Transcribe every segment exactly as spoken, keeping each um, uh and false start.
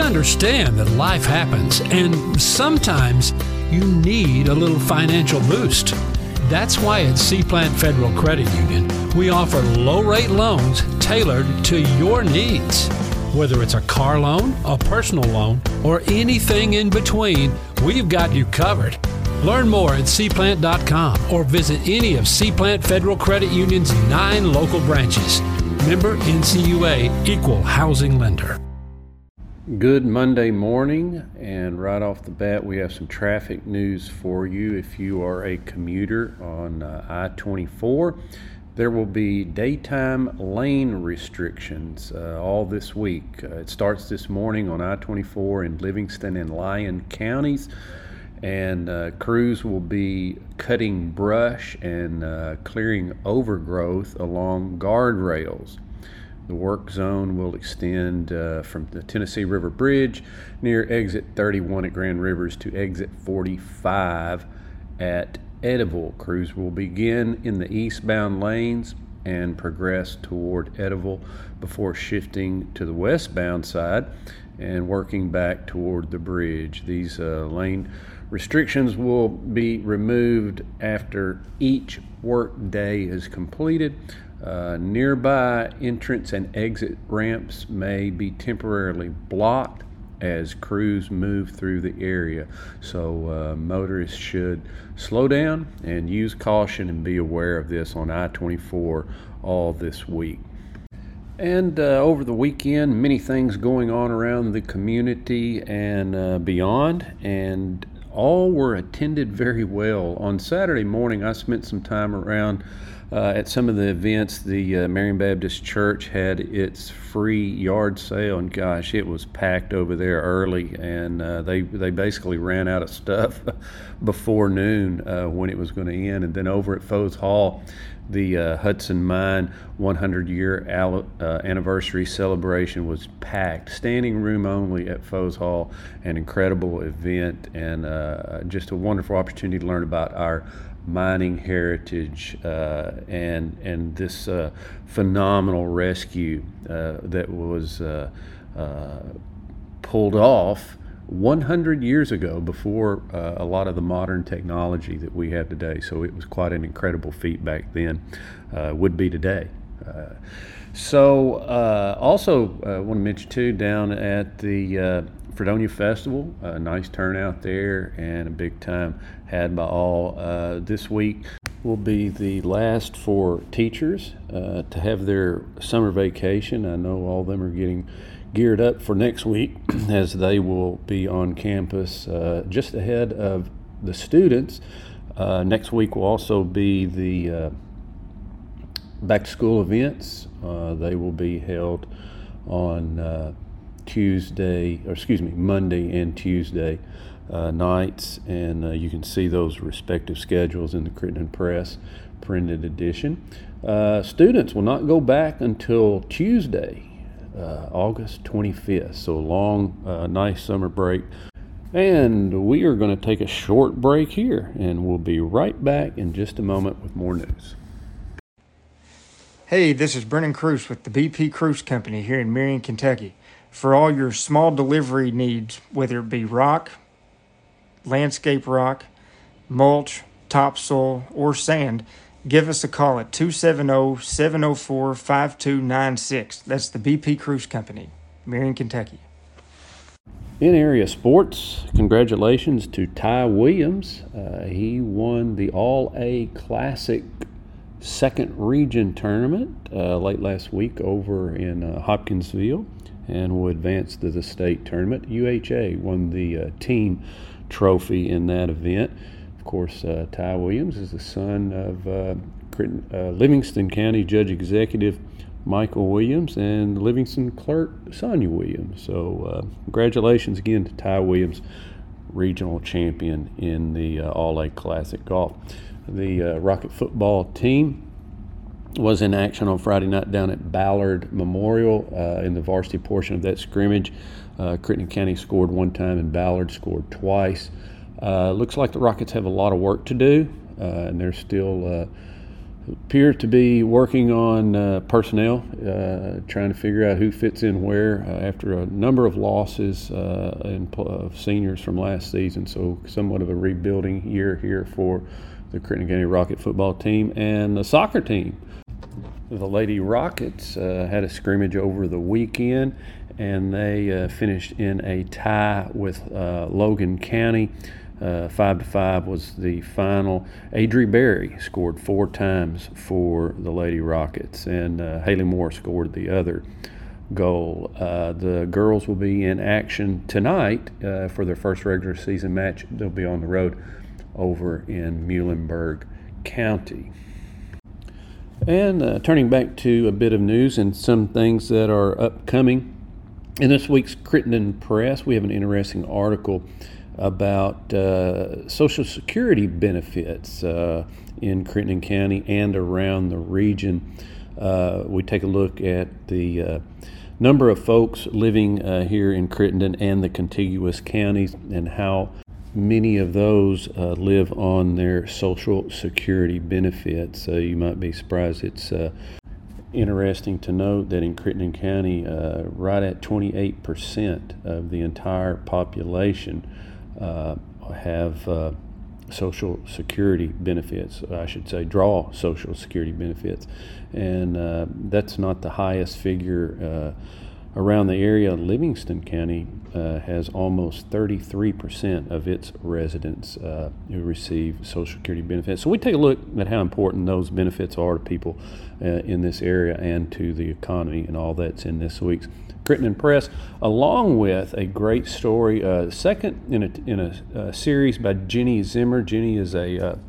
understand that life happens, and sometimes you need a little financial boost. That's why at Seaplant Federal Credit Union, we offer low-rate loans tailored to your needs. Whether it's a car loan, a personal loan, or anything in between, we've got you covered. Learn more at seaplant dot com or visit any of Seaplant Federal Credit Union's nine local branches. Member N C U A, Equal Housing Lender. Good Monday morning, and right off the bat we have some traffic news for you. If you are a commuter on uh, I twenty-four, there will be daytime lane restrictions uh, all this week. Uh, it starts this morning on I twenty-four in Livingston and Lyon counties, and uh, crews will be cutting brush and uh, clearing overgrowth along guardrails. The work zone will extend uh, from the Tennessee River Bridge near exit thirty-one at Grand Rivers to exit forty-five at Eddyville. Crews will begin in the eastbound lanes and progress toward Eddyville before shifting to the westbound side and working back toward the bridge. These uh, lane restrictions will be removed after each work day is completed. Uh, nearby entrance and exit ramps may be temporarily blocked as crews move through the area. So uh, motorists should slow down and use caution and be aware of this on I twenty-four all this week. And uh, over the weekend, many things going on around the community and uh, beyond, and all were attended very well. On Saturday morning, I spent some time around Uh, at some of the events. The uh, Marian Baptist Church had its free yard sale, and gosh, it was packed over there early, and uh, they they basically ran out of stuff before noon uh, when it was going to end. And then over at Foes Hall, the uh, Hudson Mine one hundred year al- uh, anniversary celebration was packed, standing room only at Foes Hall. An incredible event, and uh, just a wonderful opportunity to learn about our mining heritage uh, and and this uh, phenomenal rescue uh, that was uh, uh, pulled off one hundred years ago, before uh, a lot of the modern technology that we have today. So it was quite an incredible feat back then, uh, would be today. Uh, so uh, also uh, want to mention too, down at the uh, Fredonia Festival, a nice turnout there and a big time had by all. Uh, this week will be the last for teachers uh, to have their summer vacation. I know all of them are getting geared up for next week as they will be on campus uh, just ahead of the students. Uh, next week will also be the uh, back to school events. Uh, they will be held on uh, Tuesday, or excuse me, Monday and Tuesday uh, nights, and uh, you can see those respective schedules in the Crittenden Press printed edition. Uh, students will not go back until Tuesday, uh, August twenty-fifth, so a long, uh, nice summer break. And we are going to take a short break here, and we'll be right back in just a moment with more news. Hey, this is Brennan Cruz with the B P Cruz Company here in Marion, Kentucky. For all your small delivery needs, whether it be rock, landscape rock, mulch, topsoil, or sand, give us a call at two seven zero, seven zero four, five two nine six. That's the B P Cruz Company, Marion, Kentucky. In area sports, congratulations to Ty Williams. Uh, he won the All-A Classic second region tournament uh, late last week over in uh, Hopkinsville, and will advance to the state tournament. U H A won the uh, team trophy in that event. Of course, uh, Ty Williams is the son of uh, uh, Livingston County Judge Executive Michael Williams and Livingston Clerk Sonia Williams. So uh, congratulations again to Ty Williams, regional champion in the uh, All-A Classic Golf. The uh, Rocket football team was in action on Friday night down at Ballard Memorial uh, in the varsity portion of that scrimmage. Uh, Crittenden County scored one time and Ballard scored twice. Uh, looks like the Rockets have a lot of work to do, uh, and they're still uh, appear to be working on uh, personnel, uh, trying to figure out who fits in where uh, after a number of losses uh, in, of seniors from last season. So somewhat of a rebuilding year here for the Crittenden County Rocket football team and the soccer team. The Lady Rockets uh, had a scrimmage over the weekend, and they uh, finished in a tie with uh, Logan County. Uh, five to five was the final. Adri Berry scored four times for the Lady Rockets, and uh, Haley Moore scored the other goal. Uh, the girls will be in action tonight uh, for their first regular season match. They'll be on the road over in Muhlenberg County. And uh, turning back to a bit of news and some things that are upcoming. In this week's Crittenden Press, we have an interesting article about uh, Social Security benefits uh, in Crittenden County and around the region. Uh, we take a look at the uh, number of folks living uh, here in Crittenden and the contiguous counties and how many of those uh, live on their Social Security benefits. So you might be surprised. It's uh, interesting to note that in Crittenden County, uh, right at twenty-eight percent of the entire population Uh, have uh, Social Security benefits, I should say, draw Social Security benefits. And uh, that's not the highest figure uh, around the area. Livingston County uh, has almost thirty-three percent of its residents uh, who receive Social Security benefits. So we take a look at how important those benefits are to people uh, in this area and to the economy, and all that's in this week's Crittenden Press, along with a great story, uh, second in a in a uh, series by Jenny Zimmer. Jenny is a uh,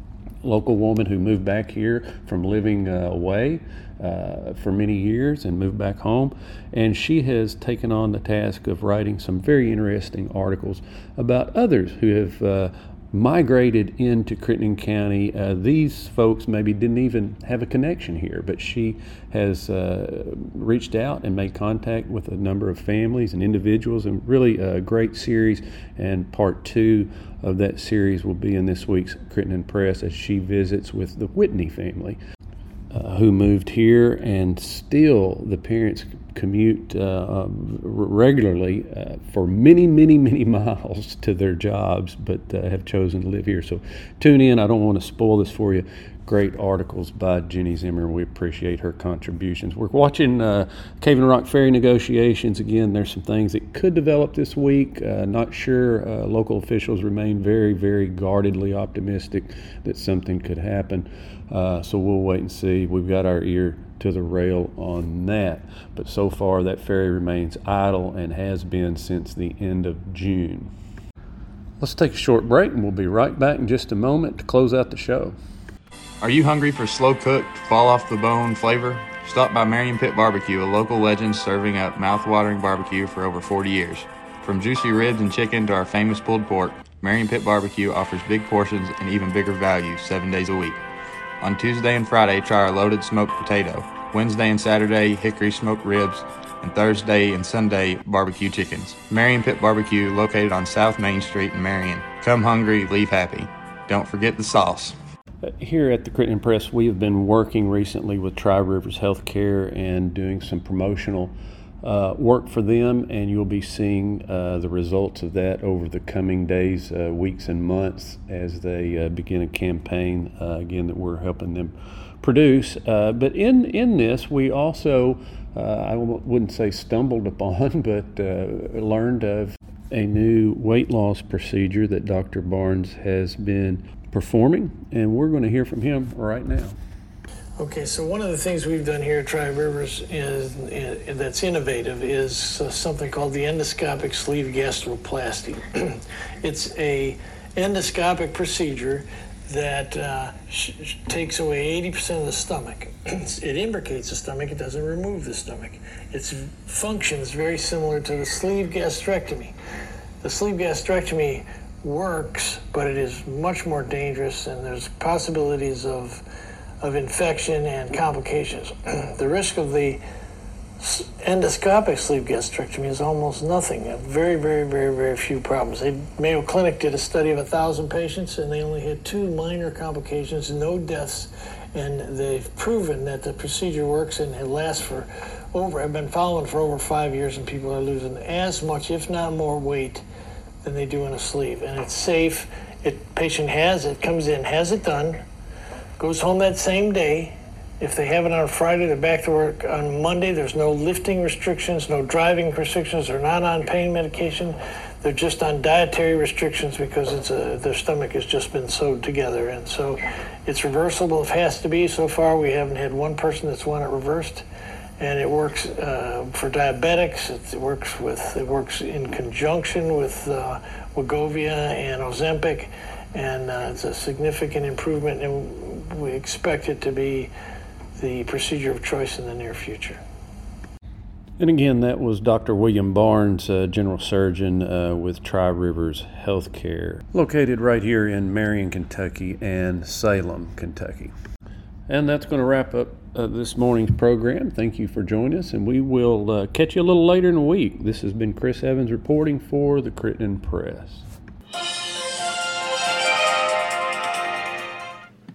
local woman who moved back here from living uh, away uh, for many years and moved back home, and she has taken on the task of writing some very interesting articles about others who have uh, migrated into Crittenden County. Uh, these folks maybe didn't even have a connection here, but she has uh, reached out and made contact with a number of families and individuals, and really a great series. And part two of that series will be in this week's Crittenden Press as she visits with the Whitney family, uh, who moved here, and still the parents commute uh, um, regularly uh, for many, many, many miles to their jobs, but uh, have chosen to live here. So tune in. I don't want to spoil this for you. Great articles by Jenny Zimmer. We appreciate her contributions. We're watching uh, Cave and Rock Ferry negotiations. Again, there's some things that could develop this week. Uh, not sure. Uh, local officials remain very, very guardedly optimistic that something could happen. Uh, so we'll wait and see. We've got our ear to the rail on that. But so far, that ferry remains idle and has been since the end of June. Let's take a short break, and we'll be right back in just a moment to close out the show. Are you hungry for slow-cooked, fall-off-the-bone flavor? Stop by Marion Pit Barbecue, a local legend serving up mouth-watering barbecue for over forty years. From juicy ribs and chicken to our famous pulled pork, Marion Pit Barbecue offers big portions and even bigger value seven days a week. On Tuesday and Friday, try our loaded smoked potato. Wednesday and Saturday, hickory smoked ribs. And Thursday and Sunday, barbecue chickens. Marion Pit Barbecue, located on South Main Street in Marion. Come hungry, leave happy. Don't forget the sauce. Here at the Crittenden Press, we have been working recently with Tri-Rivers Healthcare and doing some promotional uh, work for them, and you'll be seeing uh, the results of that over the coming days, uh, weeks, and months as they uh, begin a campaign, uh, again, that we're helping them produce. Uh, but in, in this, we also, uh, I wouldn't say stumbled upon, but uh, learned of a new weight loss procedure that Doctor Barnes has been performing, and we're going to hear from him right now. Okay, so one of the things we've done here at Tri-Rivers is, is that's innovative is uh, something called the endoscopic sleeve gastroplasty. It's a endoscopic procedure that uh, sh- takes away eighty percent of the stomach. It imbricates the stomach, it doesn't remove the stomach. Its function is very similar to the sleeve gastrectomy. The sleeve gastrectomy works, but it is much more dangerous, and there's possibilities of of infection and complications. The risk of the endoscopic sleeve gastrectomy is almost nothing. Very, very, very, very few problems. They, Mayo Clinic did a study of a thousand patients, and they only had two minor complications, no deaths, And they've proven that the procedure works and it lasts for over, I've been following for over five years, and people are losing as much, if not more, weight than they do in a sleeve. And it's safe. It patient has it, comes in, has it done, goes home that same day. If they have it on Friday, they're back to work on Monday. There's no lifting restrictions, no driving restrictions. They're not on pain medication. They're just on dietary restrictions because it's a, their stomach has just been sewed together. And so it's reversible if it has to be. So far, we haven't had one person that's wanted it reversed. And it works uh, for diabetics. It works with it works in conjunction with uh, Wegovy and Ozempic, and uh, it's a significant improvement. And we expect it to be the procedure of choice in the near future. And again, that was Doctor William Barnes, uh, General Surgeon uh, with Tri-Rivers Healthcare, located right here in Marion, Kentucky and Salem, Kentucky. And that's going to wrap up uh, this morning's program. Thank you for joining us, and we will uh, catch you a little later in the week. This has been Chris Evans reporting for the Crittenden Press.